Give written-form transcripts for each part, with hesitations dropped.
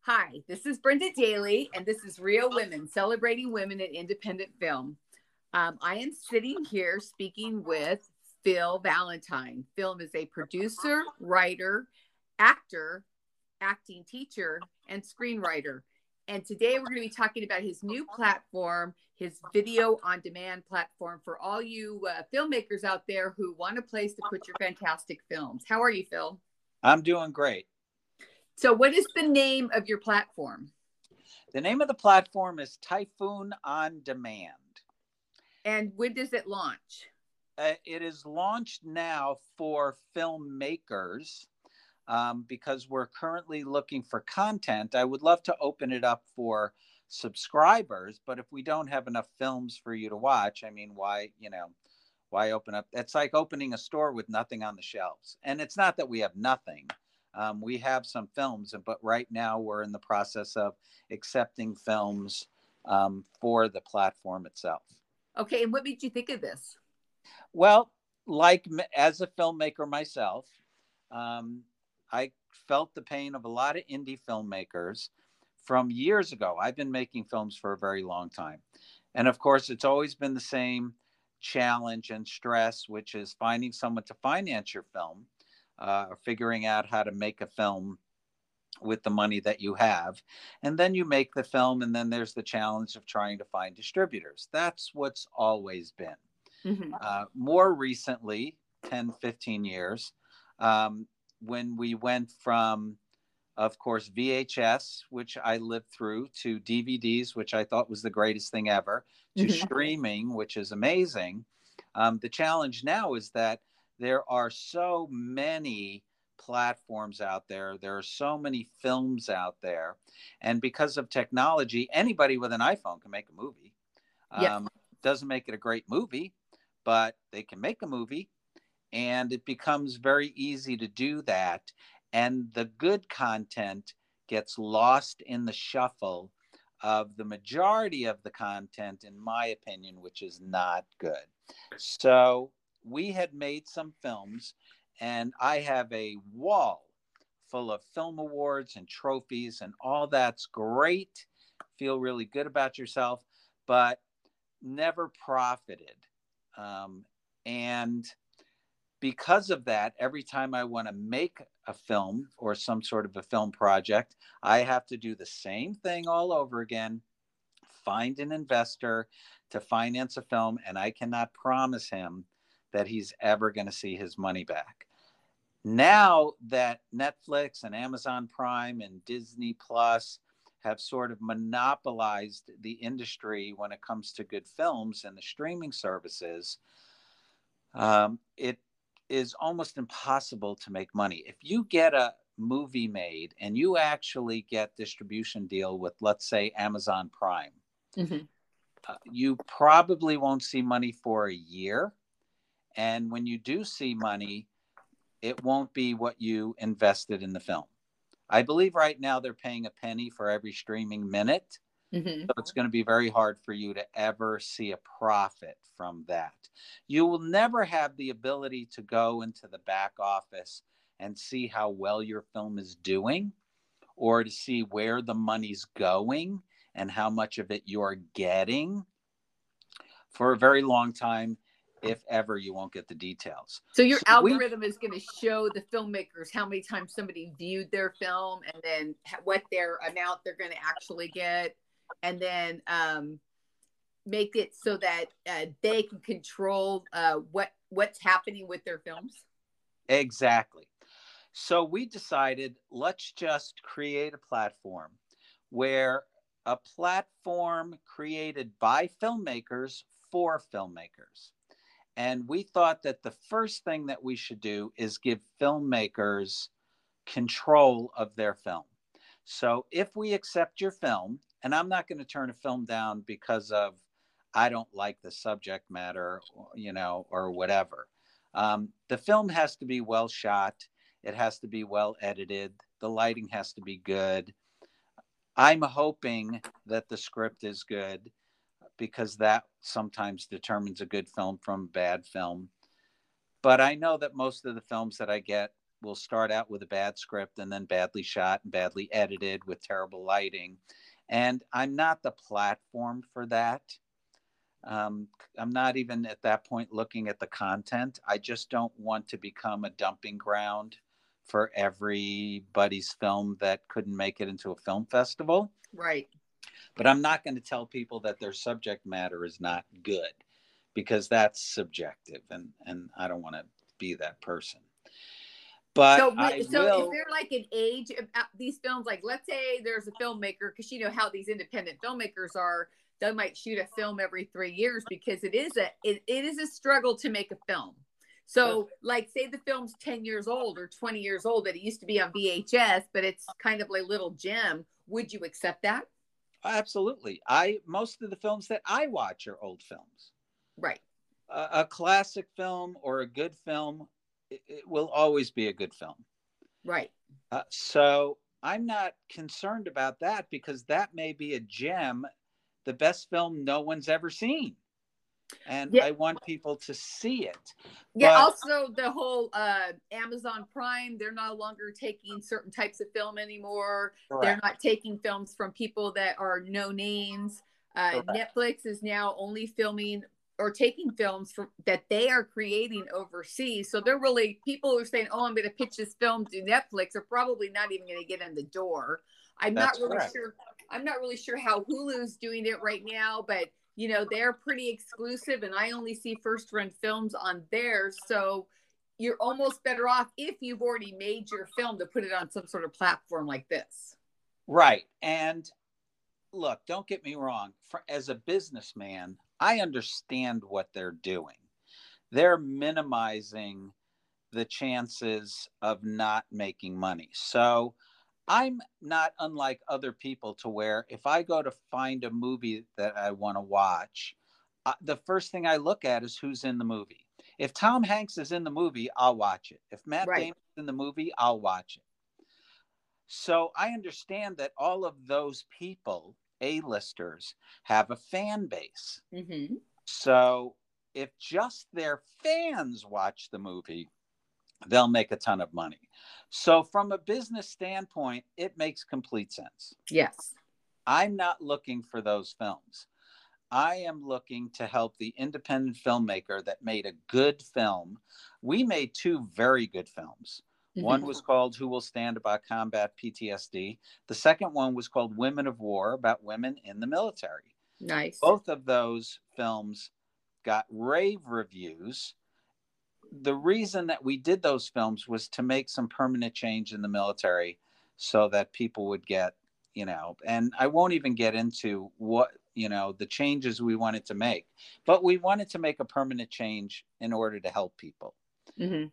Hi, this is Brenda Daly, and this is Real Women, celebrating women in independent film. I am sitting here speaking with Phil Valentine. Phil is a producer, writer, actor, acting teacher, and screenwriter. And today we're going to be talking about his new platform, his video on demand platform for all you filmmakers out there who want a place to put your fantastic films. How are you, Phil? I'm doing great. So, what is the name of your platform? The name of the platform is Typhoon on Demand. And when does it launch? It is launched now for filmmakers because we're currently looking for content. I would love to open it up for subscribers, but if we don't have enough films for you to watch, I mean, why open up? It's like opening a store with nothing on the shelves. And it's not that we have nothing. We have some films, but right now we're in the process of accepting films for the platform itself. Okay, and what made you think of this? Well, like as a filmmaker myself, I felt the pain of a lot of indie filmmakers from years ago. I've been making films for a very long time. And of course, it's always been the same challenge and stress, which is finding someone to finance your film, or figuring out how to make a film with the money that you have. And then you make the film, and then there's the challenge of trying to find distributors. That's what's always been. Mm-hmm. More recently, 10, 15 years, when we went from, of course, VHS, which I lived through, to DVDs, which I thought was the greatest thing ever, to Mm-hmm. streaming, which is amazing. The challenge now is that there are so many platforms out there. There are so many films out there. And because of technology, anybody with an iPhone can make a movie. Yes. Doesn't make it a great movie, but they can make a movie, and it becomes very easy to do that. And the good content gets lost in the shuffle of the majority of the content, in my opinion, which is not good. So we had made some films, and I have a wall full of film awards and trophies, and all that's great. Feel really good about yourself, but never profited. And because of that, every time I want to make a film or some sort of a film project, I have to do the same thing all over again, find an investor to finance a film, and I cannot promise him that he's ever going to see his money back. Now that Netflix and Amazon Prime and Disney Plus have sort of monopolized the industry when it comes to good films and the streaming services, it is almost impossible to make money. If you get a movie made and you actually get distribution deal with, let's say, Amazon Prime, Mm-hmm. you probably won't see money for a year. And when you do see money, it won't be what you invested in the film. I believe right now they're paying a penny for every streaming minute. Mm-hmm. So it's going to be very hard for you to ever see a profit from that. You will never have the ability to go into the back office and see how well your film is doing, or to see where the money's going and how much of it you're getting for a very long time. If ever, you won't get the details. So your So algorithm is going to show the filmmakers how many times somebody viewed their film, and then what their amount they're going to actually get, and then make it so that they can control what's happening with their films. exactly. So we decided, let's just create a platform where a platform created by filmmakers for filmmakers. And we thought that the first thing that we should do is give filmmakers control of their film. So if we accept your film, and I'm not going to turn a film down because of I don't like the subject matter, or whatever. The film has to be well shot. It has to be well edited. The lighting has to be good. I'm hoping that the script is good because that sometimes determines a good film from a bad film. But I know that most of the films that I get will start out with a bad script and then badly shot and badly edited with terrible lighting. And I'm not the platform for that. I'm not even at that point looking at the content. I just don't want to become a dumping ground for everybody's film that couldn't make it into a film festival. Right. But I'm not going to tell people that their subject matter is not good, because that's subjective, and I don't want to be that person. But so, I so will. is there like an age of these films? Like, let's say there's a filmmaker, because you know how these independent filmmakers are. They might shoot a film every 3 years because it is a struggle to make a film. So, like, say the film's 10 years old or 20 years old, that it used to be on VHS, but it's kind of like little gem. Would you accept that? Absolutely. Most of the films that I watch are old films. Right. A classic film or a good film, it will always be a good film. Right. So I'm not concerned about that, because that may be a gem, the best film no one's ever seen. And I want people to see it. Yeah. But also, the whole Amazon Prime, they're no longer taking certain types of film anymore. Correct. They're not taking films from people that are no names. Netflix is now only filming or taking films that they are creating overseas. So they're really, people who are saying, oh, I'm going to pitch this film to Netflix, are probably not even going to get in the door. I'm not really sure how Hulu's doing it right now, but you know, they're pretty exclusive, and I only see first run films on theirs. So you're almost better off, if you've already made your film, to put it on some sort of platform like this. Right. And look, don't get me wrong. As a businessman, I understand what they're doing. They're minimizing the chances of not making money. So I'm not unlike other people, to where if I go to find a movie that I want to watch, the first thing I look at is who's in the movie. If Tom Hanks is in the movie, I'll watch it. If Matt Damon is in the movie, I'll watch it. So I understand that all of those people, A-listers, have a fan base. Mm-hmm. So if just their fans watch the movie, they'll make a ton of money. So from a business standpoint, it makes complete sense. Yes. I'm not looking for those films. I am looking to help the independent filmmaker that made a good film. We made 2 very good films. Mm-hmm. One was called Who Will Stand, about combat PTSD. The second one was called Women of War, about women in the military. Nice. Both of those films got rave reviews. The reason that we did those films was to make some permanent change in the military, so that people would get, you know, and I won't even get into what, you know, the changes we wanted to make, but we wanted to make a permanent change in order to help people. Mm-hmm.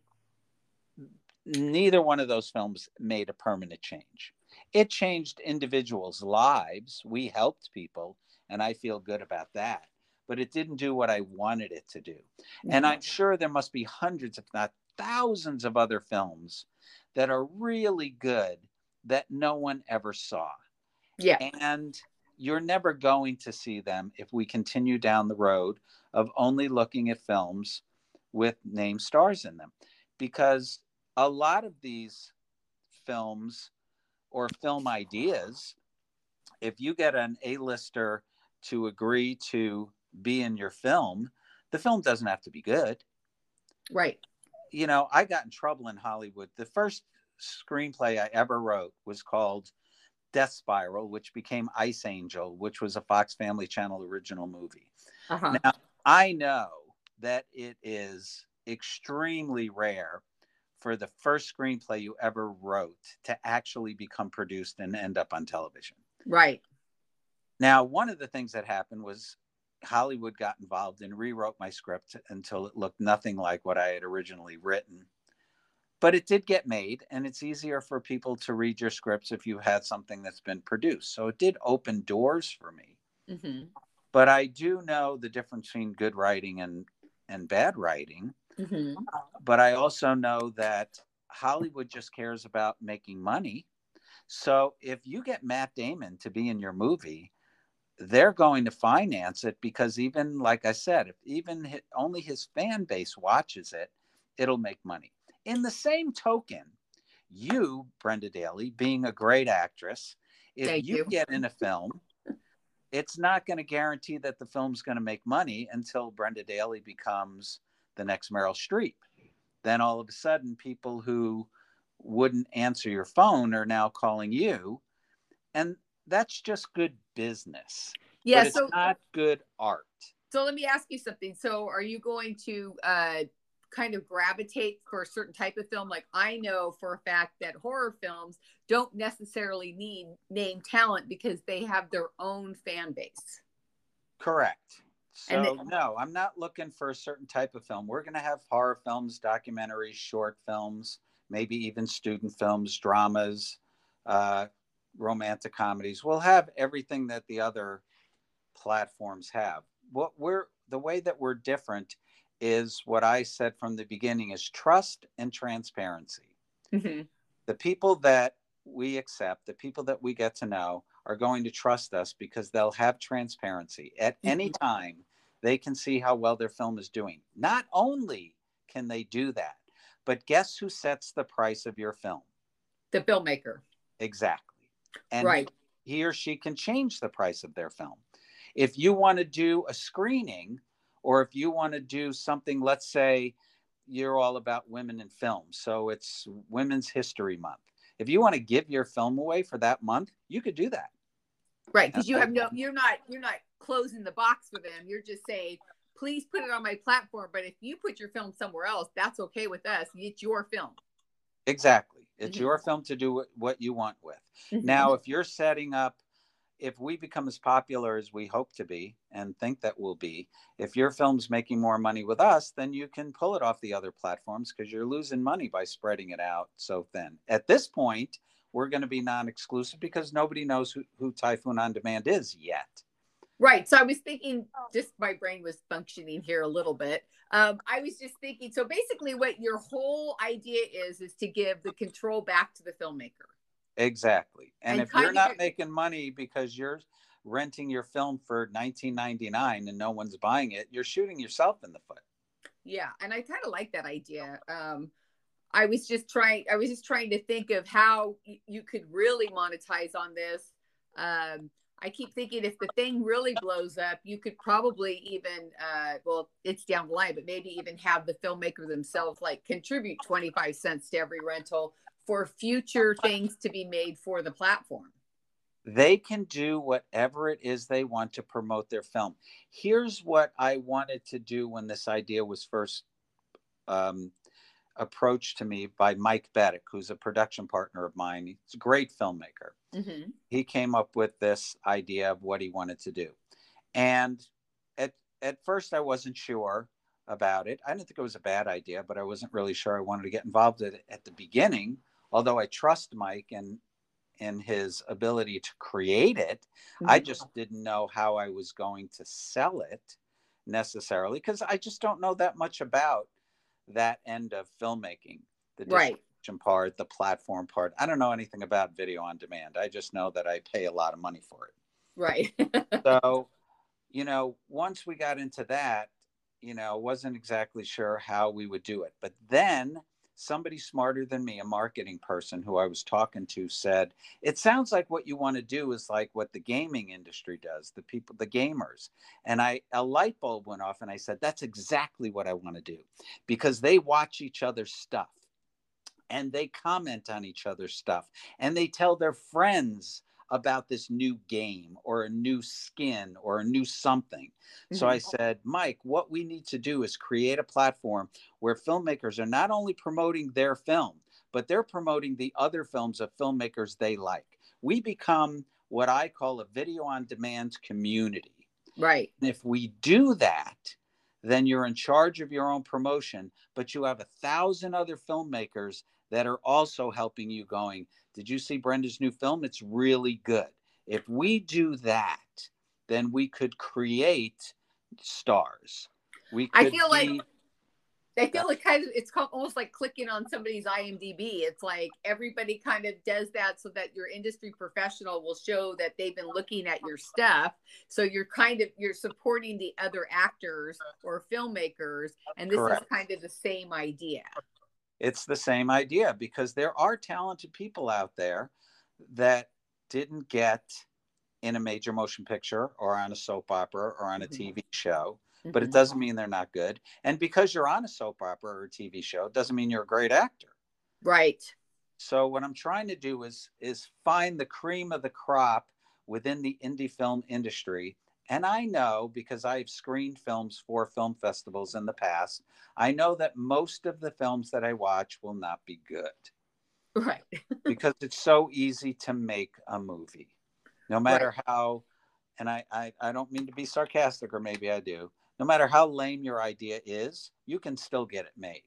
Neither one of those films made a permanent change. It changed individuals' lives. We helped people, and I feel good about that. But it didn't do what I wanted it to do. Mm-hmm. And I'm sure there must be hundreds, if not thousands, of other films that are really good that no one ever saw. Yeah. And you're never going to see them if we continue down the road of only looking at films with name stars in them. Because a lot of these films or film ideas, if you get an A-lister to agree to be in your film, the film doesn't have to be good. Right. You know, I got in trouble in Hollywood. The first screenplay I ever wrote was called Death Spiral, which became Ice Angel, which was a Fox Family Channel original movie. Uh-huh. Now, I know that it is extremely rare for the first screenplay you ever wrote to actually become produced and end up on television. Right. Now, one of the things that happened was Hollywood got involved and rewrote my script until it looked nothing like what I had originally written. But it did get made, and it's easier for people to read your scripts if you had something that's been produced. So it did open doors for me. Mm-hmm. But I do know the difference between good writing and bad writing. Mm-hmm. But I also know that Hollywood just cares about making money. So if you get Matt Damon to be in your movie, they're going to finance it, because even, like I said, if even only his fan base watches it, it'll make money. In the same token, You, Brenda Daly, being a great actress, if Thank you you. get in a film, it's not going to guarantee that the film's going to make money until Brenda Daly becomes the next Meryl Streep. Then all of a sudden, people who wouldn't answer your phone are now calling you. And that's just good business. Yeah. But it's not good art. So let me ask you something. So are you going to kind of gravitate for a certain type of film? Like, I know for a fact that horror films don't necessarily need name talent because they have their own fan base. Correct. So no, I'm not looking for a certain type of film. We're going to have horror films, documentaries, short films, maybe even student films, dramas, romantic comedies. We'll have everything that the other platforms have. The way that we're different is what I said from the beginning is trust and transparency. Mm-hmm. The people that we accept, the people that we get to know are going to trust us because they'll have transparency. At any time, they can see how well their film is doing. Not only can they do that, but guess who sets the price of your film? The filmmaker. Exactly. And right. He or she can change the price of their film. If you want to do a screening, or if you want to do something, let's say you're all about women in film, so it's Women's History Month. If you want to give your film away for that month, you could do that. Right, because you're not closing the box for them. You're just saying, please put it on my platform. But if you put your film somewhere else, that's okay with us. It's your film. Exactly. It's your film to do what you want with. Now, if you're setting up, if we become as popular as we hope to be and think that we'll be, if your film's making more money with us, then you can pull it off the other platforms because you're losing money by spreading it out so thin. At this point, we're going to be non-exclusive because nobody knows who Typhoon On Demand is yet. Right. So I was thinking, just my brain was functioning here a little bit. I was just thinking, so basically what your whole idea is to give the control back to the filmmaker. Exactly. And if you're not making money because you're renting your film for $19.99 and no one's buying it, you're shooting yourself in the foot. Yeah. And I kind of like that idea. I was just trying to think of how you could really monetize on this. I keep thinking if the thing really blows up, you could probably even, well, it's down the line, but maybe even have the filmmaker themselves like contribute 25 cents to every rental for future things to be made for the platform. They can do whatever it is they want to promote their film. Here's what I wanted to do when this idea was first approached to me by Mike Beddick, who's a production partner of mine. He's a great filmmaker. Mm-hmm. He came up with this idea of what he wanted to do. And at first I wasn't sure about it. I didn't think it was a bad idea, but I wasn't really sure I wanted to get involved in it at the beginning, although I trust Mike and his ability to create it. Mm-hmm. I just didn't know how I was going to sell it necessarily because I just don't know that much about that end of filmmaking, the distribution part, the platform part. I don't know anything about video on demand. I just know that I pay a lot of money for it. Right. So, once we got into that, wasn't exactly sure how we would do it. But then somebody smarter than me, a marketing person who I was talking to, said, it sounds like what you want to do is like what the gaming industry does, the gamers. And a light bulb went off and I said, that's exactly what I want to do because they watch each other's stuff and they comment on each other's stuff and they tell their friends about this new game or a new skin or a new something. Mm-hmm. So I said, Mike, what we need to do is create a platform where filmmakers are not only promoting their film, but they're promoting the other films of filmmakers they like. We become what I call a video on demand community. Right. And if we do that, then you're in charge of your own promotion, but you have 1,000 other filmmakers that are also helping you going, did you see Brenda's new film? It's really good. If we do that, then we could create stars. I feel like kind of it's almost like clicking on somebody's IMDb. It's like everybody kind of does that so that your industry professional will show that they've been looking at your stuff. So you're supporting the other actors or filmmakers, and this Correct. Is kind of the same idea. It's the same idea, because there are talented people out there that didn't get in a major motion picture or on a soap opera or on a Mhm. TV show, but it Mhm. doesn't mean they're not good. And because you're on a soap opera or a TV show, it doesn't mean you're a great actor. Right. So what I'm trying to do is find the cream of the crop within the indie film industry. And I know, because I've screened films for film festivals in the past, I know that most of the films that I watch will not be good, Right. because it's so easy to make a movie. No Right. matter how, and I don't mean to be sarcastic, or maybe I do, no matter how lame your idea is, you can still get it made.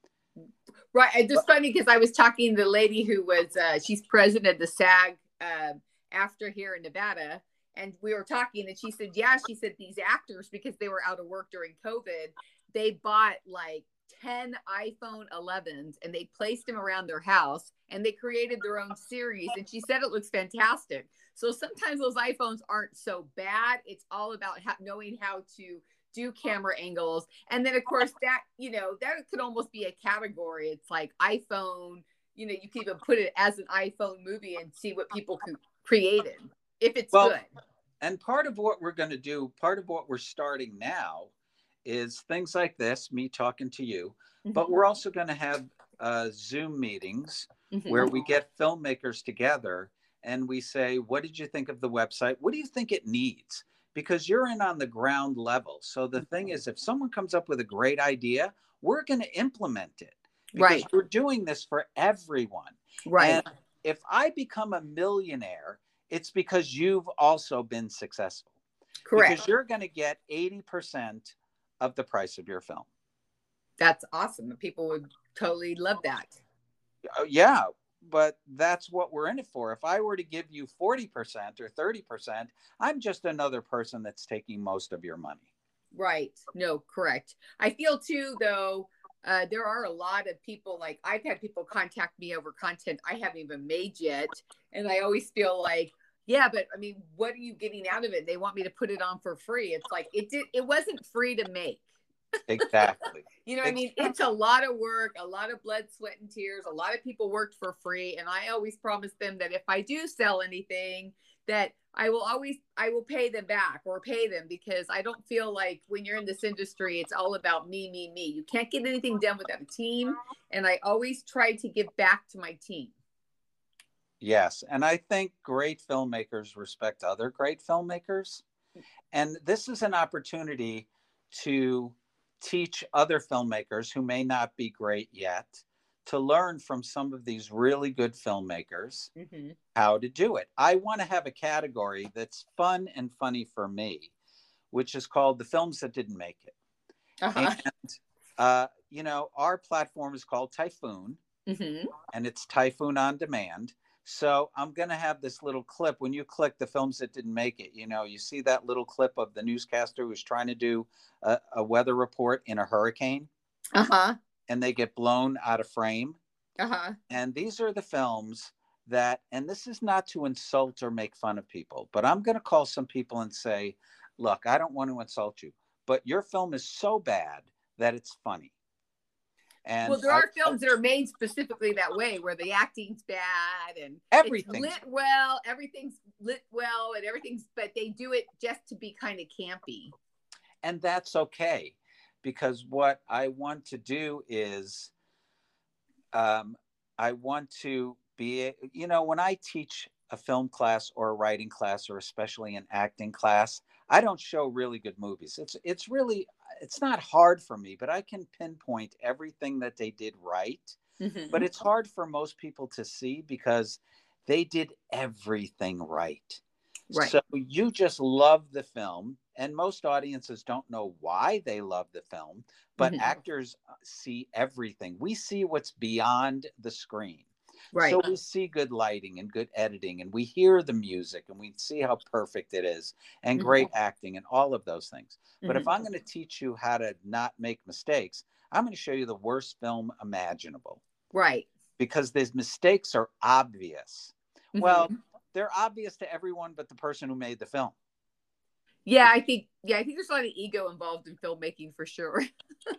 Right. It's But, just funny because I was talking to the lady who was, she's president of the SAG after here in Nevada. And we were talking and she said, yeah, she said these actors, because they were out of work during COVID, they bought like 10 iPhone 11s and they placed them around their house and they created their own series. And she said it looks fantastic. So sometimes those iPhones aren't so bad. It's all about knowing how to do camera angles. And then of course that, that could almost be a category. It's like iPhone, you can even put it as an iPhone movie and see what people created if it's well, good. and part of what we're going to do, part of what we're starting now, is things like this, me talking to you, but Mm-hmm. we're also going to have Zoom meetings where we get filmmakers together and we say, what did you think of the website? What do you think it needs? Because you're in on the ground level. So the thing is, if someone comes up with a great idea, we're going to implement it, because Right. we're doing this for everyone. Right. And if I become a millionaire, it's because you've also been successful, Correct. because you're going to get 80% of the price of your film. That's awesome. People would totally love that. Yeah, but that's what we're in it for. If I were to give you 40% or 30%, I'm just another person that's taking most of your money. Right. No, correct. I feel too, though, there are a lot of people, like I've had people contact me over content I haven't even made yet. And I always feel like, yeah, but I mean, what are you getting out of it? They want me to put it on for free. It's like, it wasn't free to make. Exactly. You know what I mean? It's a lot of work, a lot of blood, sweat, and tears. A lot of people worked for free. And I always promise them that if I do sell anything, that I will pay them back or pay them, because I don't feel like when you're in this industry, it's all about me, me, me. You can't get anything done without a team. And I always try to give back to my team. Yes. And I think great filmmakers respect other great filmmakers. And this is an opportunity to teach other filmmakers who may not be great yet to learn from some of these really good filmmakers how to do it. I want to have a category that's fun and funny for me, which is called the films that didn't make it. And, our platform is called Typhoon, and it's Typhoon on Demand. So I'm going to have this little clip. When you click the films that didn't make it, you see that little clip of the newscaster who's trying to do a weather report in a hurricane. And they get blown out of frame. And these are the films that, and this is not to insult or make fun of people, but I'm going to call some people and say, look, I don't want to insult you, but your film is so bad that it's funny. And well, there are films that are made specifically that way, where the acting's bad and everything's everything's lit well, and everything's, but they do it just to be kind of campy. And that's okay, because what I want to do is, I want to be, when I teach a film class or a writing class, or especially an acting class, I don't show really good movies. It's not hard for me, but I can pinpoint everything that they did right. But it's hard for most people to see, because they did everything right. So you just love the film, and most audiences don't know why they love the film, but actors see everything. We see what's beyond the screen. So we see good lighting and good editing, and we hear the music, and we see how perfect it is, and great acting, and all of those things. But if I'm going to teach you how to not make mistakes, I'm going to show you the worst film imaginable. Because these mistakes are obvious. Well, they're obvious to everyone but the person who made the film. I think there's a lot of ego involved in filmmaking, for sure.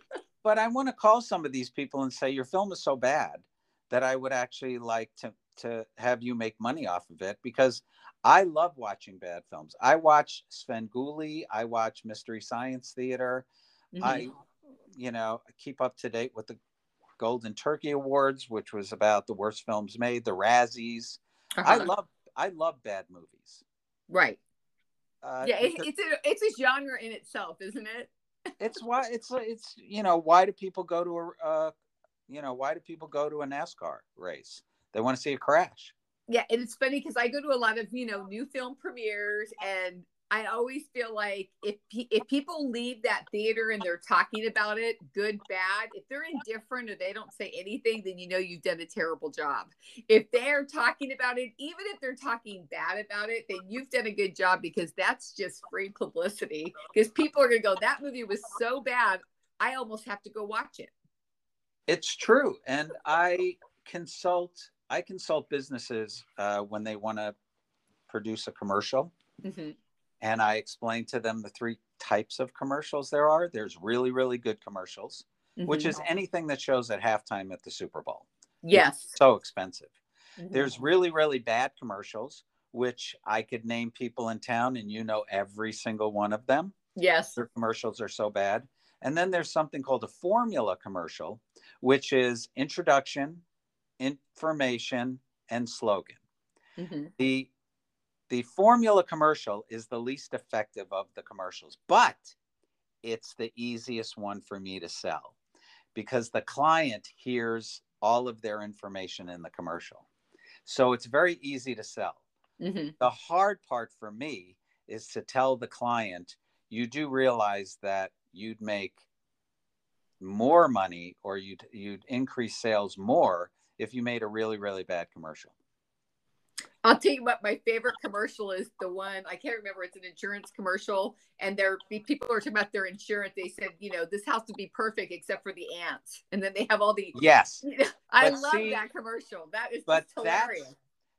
but I want to call some of these people and say, your film is so bad that I would actually like to have you make money off of it, because I love watching bad films. I watch Svengoolie. I watch Mystery Science Theater. I, keep up to date with the Golden Turkey Awards, which was about the worst films made, the Razzies. I love bad movies. Right. Yeah, it's a genre in itself, isn't it? Why do people go to why do people go to a NASCAR race? They want to see a crash. Yeah, and it's funny because I go to a lot of new film premieres, and I always feel like if people leave that theater and they're talking about it, good, bad, if they're indifferent or they don't say anything, then you've done a terrible job. If they're talking about it, even if they're talking bad about it, then you've done a good job, because that's just free publicity. Because people are going to go, that movie was so bad, I almost have to go watch it. It's true. And I consult businesses when they want to produce a commercial. Mm-hmm. And I explain to them the three types of commercials there are. There's really, really good commercials, mm-hmm. which is anything that shows at halftime at the Super Bowl. Yes. It's so expensive. Mm-hmm. There's really, really bad commercials, which I could name people in town and every single one of them. Yes. Their commercials are so bad. And then there's something called a formula commercial, which is introduction, information, and slogan. Mm-hmm. The formula commercial is the least effective of the commercials, but it's the easiest one for me to sell, because the client hears all of their information in the commercial. So it's very easy to sell. Mm-hmm. The hard part for me is to tell the client, you do realize that you'd make more money, or you'd increase sales more if you made a really, really bad commercial. I'll tell you what, my favorite commercial is the one, I can't remember, it's an insurance commercial, and people are talking about their insurance. They said, this house would be perfect except for the ants. And then they have all the... Yes. I love that commercial. That is just hilarious.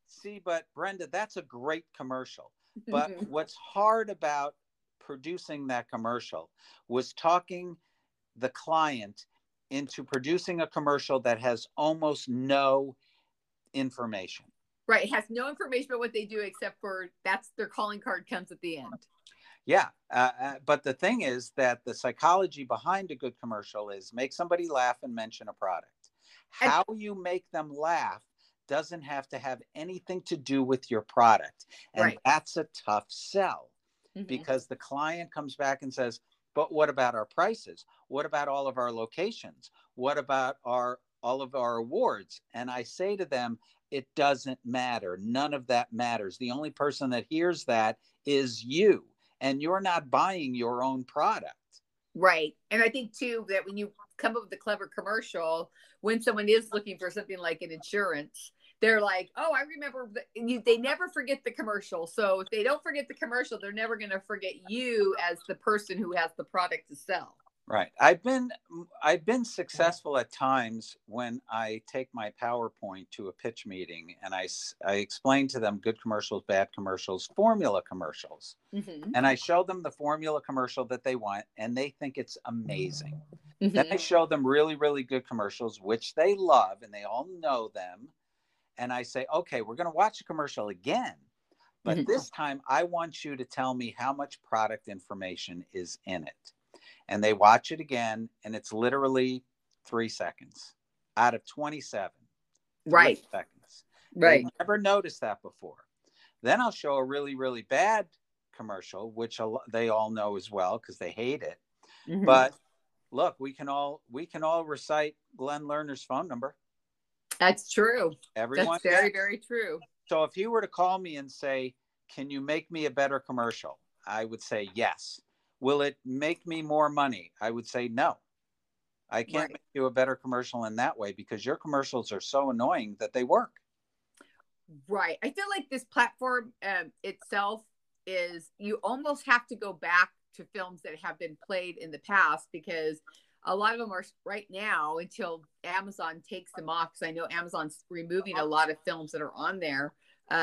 But Brenda, that's a great commercial. But what's hard about producing that commercial was talking the client into producing a commercial that has almost no information. Right. It has no information about what they do, except for that's their calling card comes at the end. Yeah. But the thing is that the psychology behind a good commercial is make somebody laugh and mention a product. How you make them laugh doesn't have to have anything to do with your product. And right. That's a tough sell, mm-hmm. because the client comes back and says, but what about our prices? What about all of our locations? What about all of our awards? And I say to them, it doesn't matter. None of that matters. The only person that hears that is you, and you're not buying your own product. Right. And I think too, that when you come up with a clever commercial, when someone is looking for something like an insurance, they're like, oh, I remember they never forget the commercial. So if they don't forget the commercial, they're never going to forget you as the person who has the product to sell. Right. I've been successful at times when I take my PowerPoint to a pitch meeting and I explain to them good commercials, bad commercials, formula commercials. Mm-hmm. And I show them the formula commercial that they want, and they think it's amazing. Mm-hmm. Then I show them really, really good commercials, which they love, and they all know them. And I say, okay, we're going to watch the commercial again. But mm-hmm. this time I want you to tell me how much product information is in it. And they watch it again, and it's literally 3 seconds out of 27. Right. 3 seconds. Right. They never noticed that before. Then I'll show a really, really bad commercial, which they all know as well because they hate it. Mm-hmm. But look, we can all recite Glenn Lerner's phone number. That's true. Everyone. That's very, very true. So if you were to call me and say, can you make me a better commercial? I would say yes. Will it make me more money? I would say no. I can't make you a better commercial in that way because your commercials are so annoying that they work. Right. I feel like this platform itself is, you almost have to go back to films that have been played in the past, because a lot of them are right now until Amazon takes them off. Because I know Amazon's removing a lot of films that are on there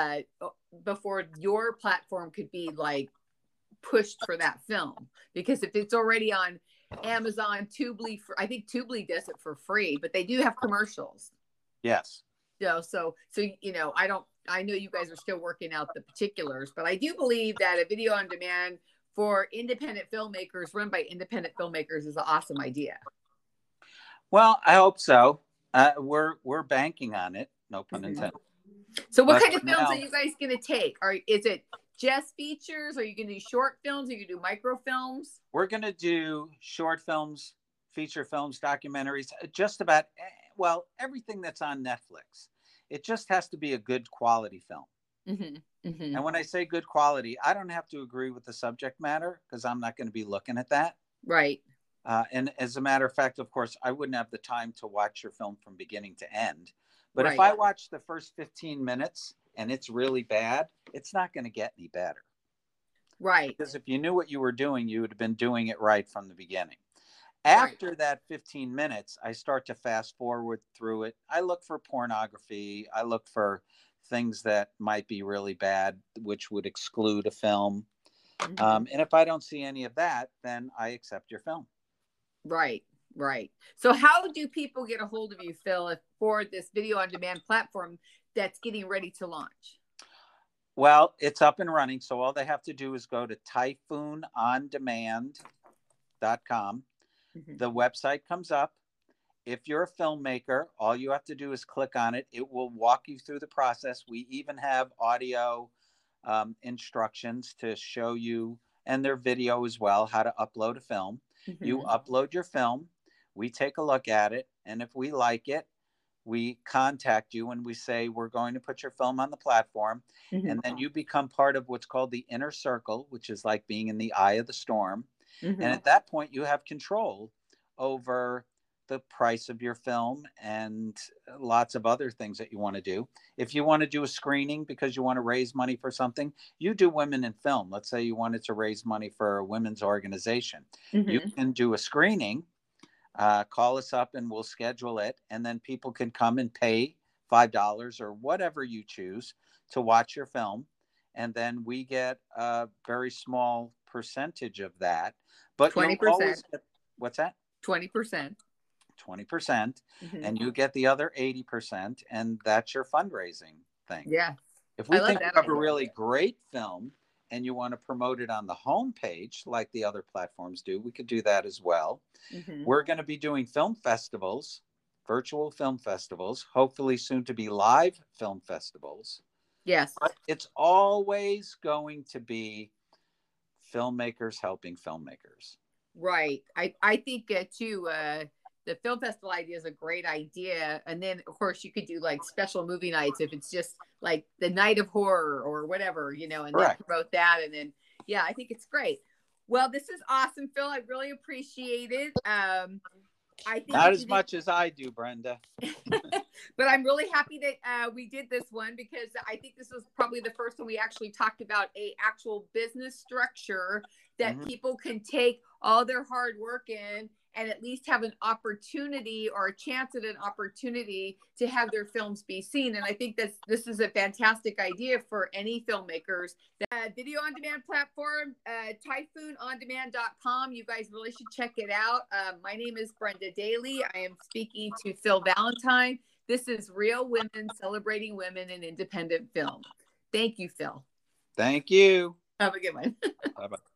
before your platform could be like pushed for that film. Because if it's already on Amazon, Tubi. I think Tubi does it for free, but they do have commercials. Yes. So I know you guys are still working out the particulars, but I do believe that a video on demand for independent filmmakers, run by independent filmmakers, is an awesome idea. Well, I hope so. We're banking on it. No pun intended. So what kind of films are you guys going to take? Is it just features? Are you going to do short films? Are you going to do microfilms? We're going to do short films, feature films, documentaries, just about, well, everything that's on Netflix. It just has to be a good quality film. And when I say good quality, I don't have to agree with the subject matter because I'm not going to be looking at that. Right. And as a matter of fact, of course, I wouldn't have the time to watch your film from beginning to end. But right. If I watch the first 15 minutes and it's really bad, it's not going to get any better. Right. Because if you knew what you were doing, you would have been doing it right from the beginning. After that 15 minutes, I start to fast forward through it. I look for pornography. I look for things that might be really bad, which would exclude a film. And if I don't see any of that, then I accept your film. Right. Right. So how do people get a hold of you, Phil, for this video on demand platform that's getting ready to launch? Well, it's up and running. So all they have to do is go to typhoonondemand.com. The website comes up. If you're a filmmaker, all you have to do is click on it. It will walk you through the process. We even have audio instructions to show you, and their video as well, how to upload a film. You upload your film. We take a look at it. And if we like it, we contact you and we say, we're going to put your film on the platform. And then you become part of what's called the inner circle, which is like being in the eye of the storm. And at that point, you have control over the price of your film and lots of other things that you want to do. If you want to do a screening because you want to raise money for something, you do women in film. Let's say you wanted to raise money for a women's organization. You can do a screening, call us up and we'll schedule it. And then people can come and pay $5 or whatever you choose to watch your film. And then we get a very small percentage of that. But 20%. What's that? 20%. 20%. And you get the other 80%. And that's your fundraising thing. Yeah. If we think you have a really great film and you want to promote it on the homepage, like the other platforms do, we could do that as well. We're going to be doing film festivals, virtual film festivals, hopefully soon to be live film festivals. Yes. But it's always going to be filmmakers helping filmmakers. Right. I think too, the film festival idea is a great idea. And then of course you could do like special movie nights if it's just like the night of horror or whatever, and then promote that. And then, yeah, I think it's great. Well, this is awesome, Phil. I really appreciate it. I think not as much as I do, Brenda. But I'm really happy that we did this one because I think this was probably the first one we actually talked about a actual business structure that people can take all their hard work in and at least have an opportunity or a chance at an opportunity to have their films be seen. And I think this is a fantastic idea for any filmmakers. The video on demand platform, typhoonondemand.com. You guys really should check it out. My name is Brenda Daly. I am speaking to Phil Valentine. This is Real Women, celebrating women in independent film. Thank you, Phil. Thank you. Have a good one. Bye-bye.